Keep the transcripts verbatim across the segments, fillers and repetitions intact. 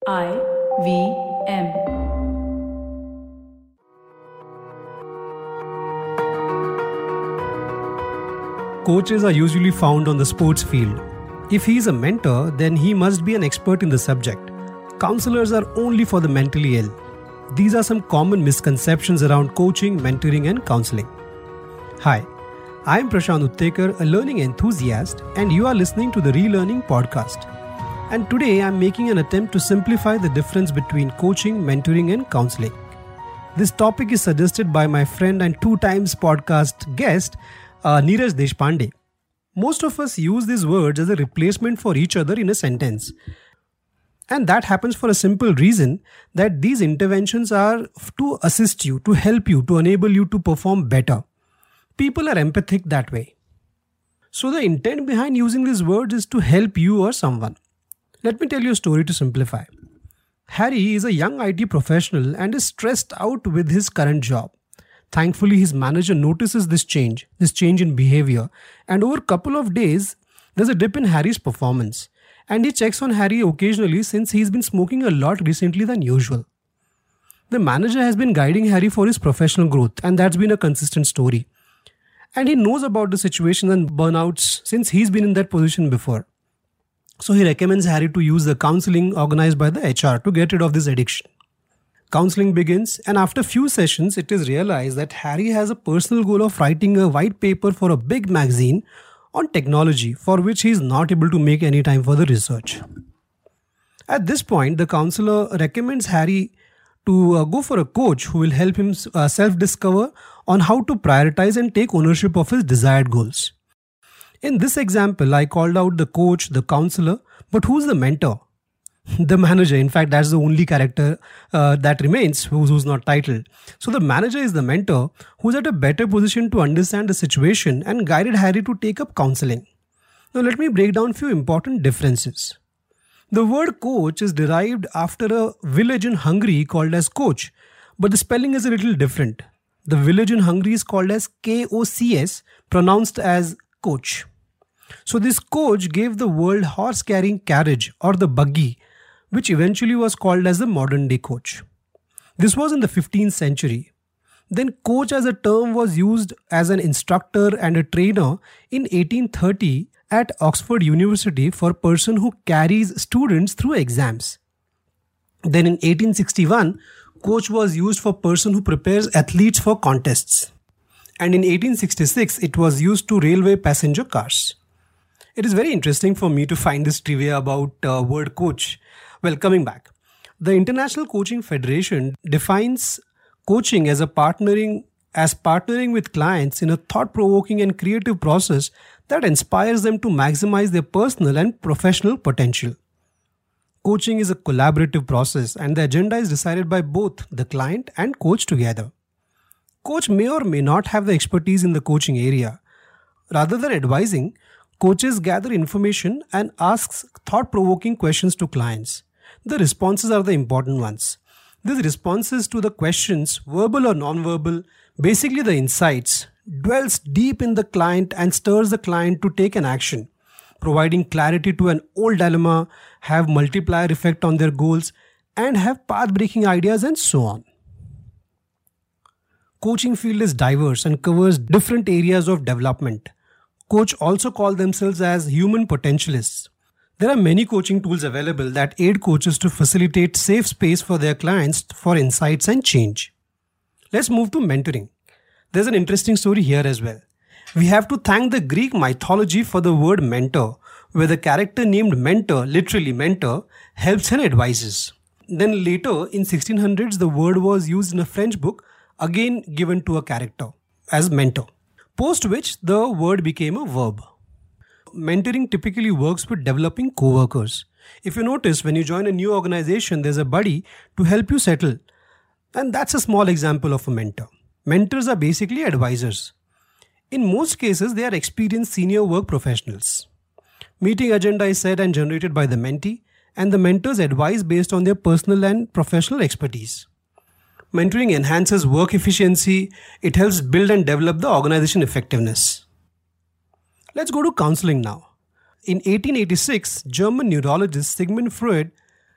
I V M. Coaches are usually found on the sports field. If he is a mentor, then he must be an expert in the subject. Counselors are only for the mentally ill. These are some common misconceptions around coaching, mentoring and counseling. Hi, I am Prashant Uttekar, a learning enthusiast, and you are listening to the Relearning Podcast. And today I am making an attempt to simplify the difference between coaching, mentoring and counseling. This topic is suggested by my friend and two times podcast guest, uh, Neeraj Deshpande. Most of us use these words as a replacement for each other in a sentence. And that happens for a simple reason that these interventions are to assist you, to help you, to enable you to perform better. People are empathic that way. So the intent behind using these words is to help you or someone. Let me tell you a story to simplify. Harry is a young I T professional and is stressed out with his current job. Thankfully, his manager notices this change, this change in behavior, and over a couple of days, there's a dip in Harry's performance. And he checks on Harry occasionally since he's been smoking a lot recently than usual. The manager has been guiding Harry for his professional growth, and that's been a consistent story. And he knows about the situation and burnouts since he's been in that position before. So he recommends Harry to use the counseling organized by the H R to get rid of this addiction. Counseling begins, and after few sessions, it is realized that Harry has a personal goal of writing a white paper for a big magazine on technology, for which he is not able to make any time for the research. At this point, the counselor recommends Harry to uh, go for a coach who will help him uh, self-discover on how to prioritize and take ownership of his desired goals. In this example, I called out the coach, the counselor, but who's the mentor? The manager. In fact, that's the only character uh, that remains who's, who's not titled. So the manager is the mentor who's at a better position to understand the situation and guided Harry to take up counseling. Now let me break down a few important differences. The word coach is derived after a village in Hungary called as Koch, but the spelling is a little different. The village in Hungary is called as K O C S, pronounced as coach. So this coach gave the world horse-carrying carriage or the buggy, which eventually was called as the modern-day coach. This was in the fifteenth century. Then coach as a term was used as an instructor and a trainer in eighteen thirty at Oxford University for a person who carries students through exams. Then in eighteen sixty-one, coach was used for person who prepares athletes for contests. And in eighteen sixty-six, it was used to railway passenger cars. It is very interesting for me to find this trivia about uh, word coach. Well, coming back, the International Coaching Federation defines coaching as a partnering as partnering with clients in a thought-provoking and creative process that inspires them to maximize their personal and professional potential. Coaching is a collaborative process, and the agenda is decided by both the client and coach together. Coach may or may not have the expertise in the coaching area. Rather than advising, coaches gather information and ask thought-provoking questions to clients. The responses are the important ones. These responses to the questions, verbal or non-verbal, basically the insights, dwells deep in the client and stirs the client to take an action, providing clarity to an old dilemma, have multiplier effect on their goals, and have path-breaking ideas and so on. Coaching field is diverse and covers different areas of development. Coach also call themselves as human potentialists. There are many coaching tools available that aid coaches to facilitate safe space for their clients for insights and change. Let's move to mentoring. There's an interesting story here as well. We have to thank the Greek mythology for the word mentor, where the character named Mentor, literally mentor, helps and advises. Then later in sixteen hundreds, the word was used in a French book, again given to a character as mentor, post which the word became a verb. Mentoring typically works with developing co-workers. If you notice, when you join a new organization, there's a buddy to help you settle. And that's a small example of a mentor. Mentors are basically advisors. In most cases, they are experienced senior work professionals. Meeting agenda is set and generated by the mentee, and the mentors advise based on their personal and professional expertise. Mentoring enhances work efficiency. It helps build and develop the organization effectiveness. Let's go to counseling now. In eighteen eighty-six, German neurologist Sigmund Freud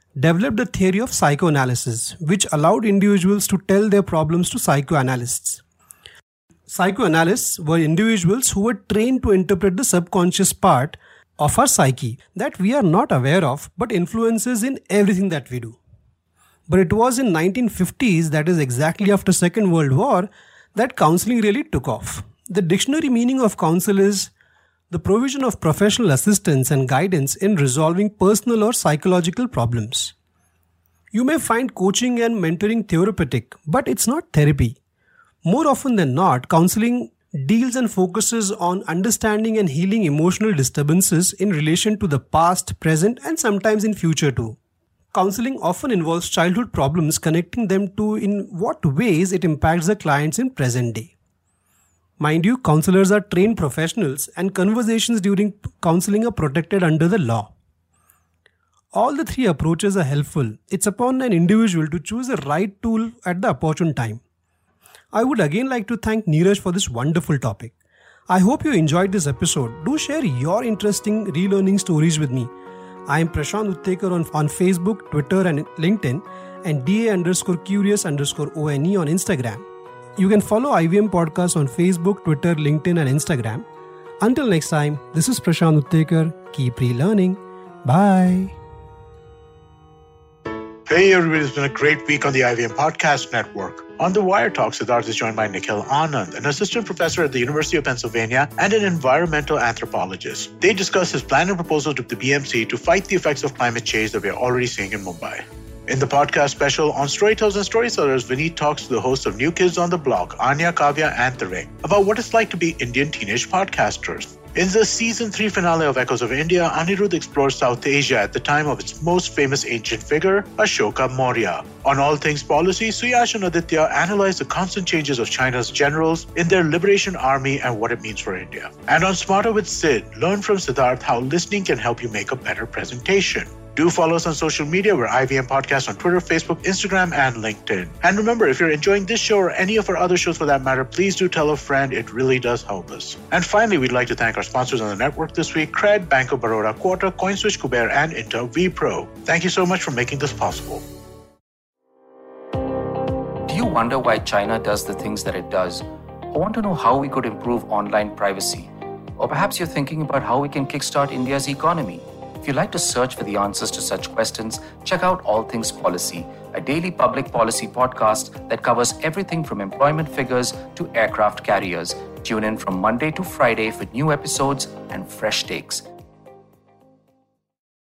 developed the theory of psychoanalysis, which allowed individuals to tell their problems to psychoanalysts. Psychoanalysts were individuals who were trained to interpret the subconscious part of our psyche that we are not aware of but influences in everything that we do. But it was in nineteen fifties, that is exactly after Second World War, that counseling really took off. The dictionary meaning of counsel is the provision of professional assistance and guidance in resolving personal or psychological problems. You may find coaching and mentoring therapeutic, but it's not therapy. More often than not, counseling deals and focuses on understanding and healing emotional disturbances in relation to the past, present, and sometimes in future too. Counseling often involves childhood problems, connecting them to in what ways it impacts the clients in present day. Mind you, counselors are trained professionals and conversations during counseling are protected under the law. All the three approaches are helpful. It's upon an individual to choose the right tool at the opportune time. I would again like to thank Neeraj for this wonderful topic. I hope you enjoyed this episode. Do share your interesting relearning stories with me. I am Prashant Uttekar on, on Facebook, Twitter and LinkedIn, and da underscore curious underscore one on Instagram. You can follow I V M Podcast on Facebook, Twitter, LinkedIn and Instagram. Until next time, this is Prashant Uttekar. Keep relearning. Bye. Hey everybody, it's been a great week on the I V M Podcast Network. On the Wire Talk, Siddharth is joined by Nikhil Anand, an assistant professor at the University of Pennsylvania and an environmental anthropologist. They discuss his plan and proposal to the B M C to fight the effects of climate change that we are already seeing in Mumbai. In the podcast special on Storytellers and Storytellers, Vineet talks to the hosts of New Kids on the Block, Anya, Kavya and Tarek, about what it's like to be Indian teenage podcasters. In the season three finale of Echoes of India, Anirudh explores South Asia at the time of its most famous ancient figure, Ashoka Maurya. On All Things Policy, Suyash and Aditya analyze the constant changes of China's generals in their liberation army and what it means for India. And on Smarter with Sid, learn from Siddharth how listening can help you make a better presentation. Do follow us on social media. We're I V M Podcast on Twitter, Facebook, Instagram, and LinkedIn. And remember, if you're enjoying this show or any of our other shows for that matter, please do tell a friend. It really does help us. And finally, we'd like to thank our sponsors on the network this week, Cred, Bank of Baroda, Quota, CoinSwitch, Kuber, and Inter vPro. Thank you so much for making this possible. Do you wonder why China does the things that it does? Or want to know how we could improve online privacy? Or perhaps you're thinking about how we can kickstart India's economy? If you'd like to search for the answers to such questions, check out All Things Policy, a daily public policy podcast that covers everything from employment figures to aircraft carriers. Tune in from Monday to Friday for new episodes and fresh takes.